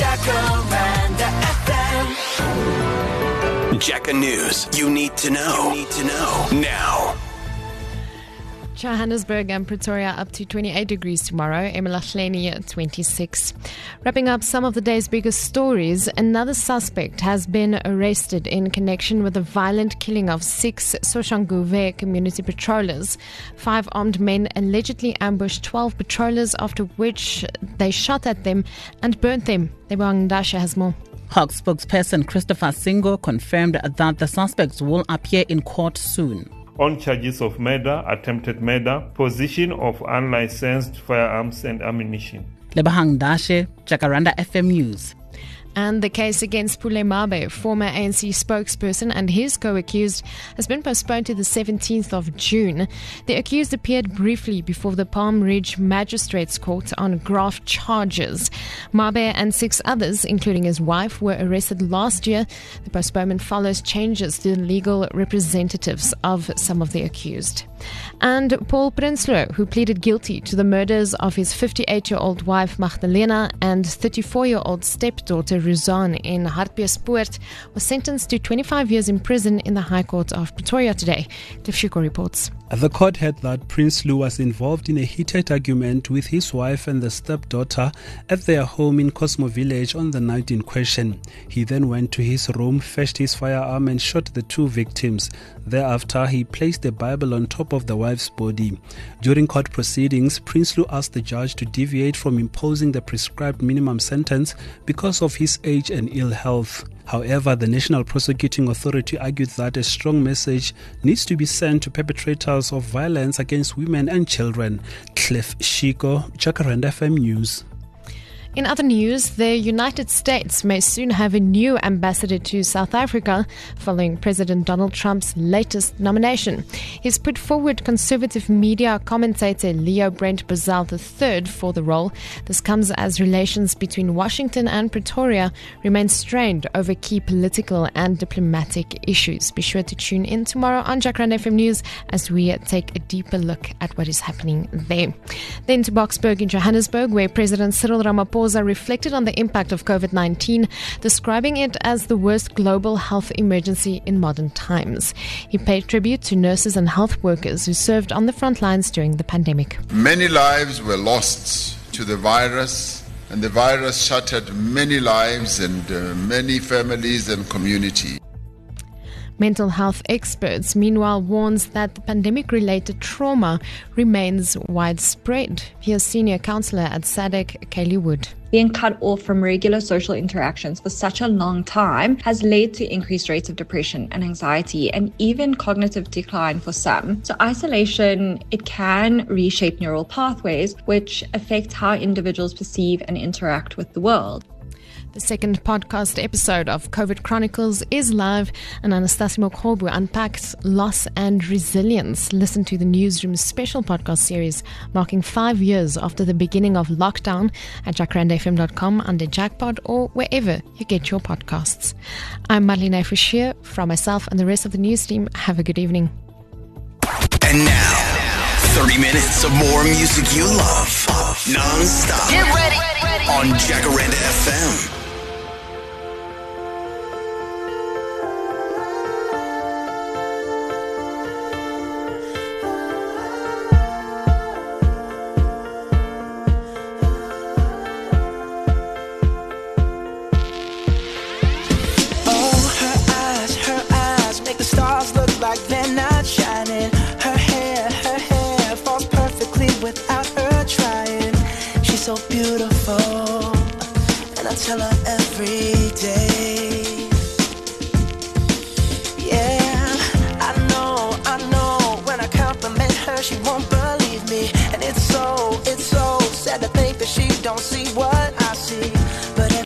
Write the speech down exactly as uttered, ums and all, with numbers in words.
Jacaranda F M. Jacka News. You need to know. You need to know now. Johannesburg and Pretoria up to twenty-eight degrees tomorrow, eMalahleni twenty-six. Wrapping up some of the day's biggest stories, another suspect has been arrested in connection with the violent killing of six Soshanguve community patrollers. Five armed men allegedly ambushed twelve patrollers, after which they shot at them and burnt them. Lebang Ndasha has more. Hawks spokesperson Christopher Singo confirmed that the suspects will appear in court soon. On charges of murder, attempted murder, possession of unlicensed firearms and ammunition. Lebang Ndashe, Jacaranda F M News. And the case against Pule Mabe, former A N C spokesperson, and his co-accused has been postponed to the seventeenth of June. The accused appeared briefly before the Palm Ridge Magistrates Court on graft charges. Mabe and six others, including his wife, were arrested last year. The postponement follows changes to the legal representatives of some of the accused. And Paul Prinsloo, who pleaded guilty to the murders of his fifty-eight-year-old wife Magdalena and thirty-four-year-old stepdaughter Ruzan in Hartbeespoort, was sentenced to twenty-five years in prison in the High Court of Pretoria today. Cliff Shuko reports. The court heard that Prinsloo was involved in a heated argument with his wife and the stepdaughter at their home in Cosmo Village on the night in question. He then went to his room, fetched his firearm and shot the two victims. Thereafter, he placed a Bible on top of the wife's body. During court proceedings, Prinsloo asked the judge to deviate from imposing the prescribed minimum sentence because of his age and ill health. However, the National Prosecuting Authority argued that a strong message needs to be sent to perpetrators of violence against women and children. Cliff Shiko, Jacaranda F M News. In other news, the United States may soon have a new ambassador to South Africa following President Donald Trump's latest nomination. He's put forward conservative media commentator Leo Brent Brazil the third for the role. This comes as relations between Washington and Pretoria remain strained over key political and diplomatic issues. Be sure to tune in tomorrow on Jacaranda F M News as we take a deeper look at what is happening there. Then to Boksburg in Johannesburg, where President Cyril Ramaphosa reflected on the impact of COVID nineteen, describing it as the worst global health emergency in modern times. He paid tribute to nurses and health workers who served on the front lines during the pandemic. Many lives were lost to the virus, and the virus shattered many lives and uh, many families and communities. Mental health experts, meanwhile, warns that the pandemic-related trauma remains widespread. Here's senior counsellor at S A D C, Kaylee Wood. Being cut off from regular social interactions for such a long time has led to increased rates of depression and anxiety and even cognitive decline for some. So isolation, it can reshape neural pathways, which affect how individuals perceive and interact with the world. The second podcast episode of COVID Chronicles is live, and Anastasia Mokhobu unpacks loss and resilience. Listen to the Newsroom's special podcast series marking five years after the beginning of lockdown at jacaranda f m dot com, under Jackpot, or wherever you get your podcasts. I'm Marlene Fouchier. From myself and the rest of the news team, have a good evening. And now, thirty minutes of more music you love, non-stop. Get ready. On Jacaranda F M. They're not shining. Her hair, her hair falls perfectly without her trying. She's so beautiful, and I tell her every day.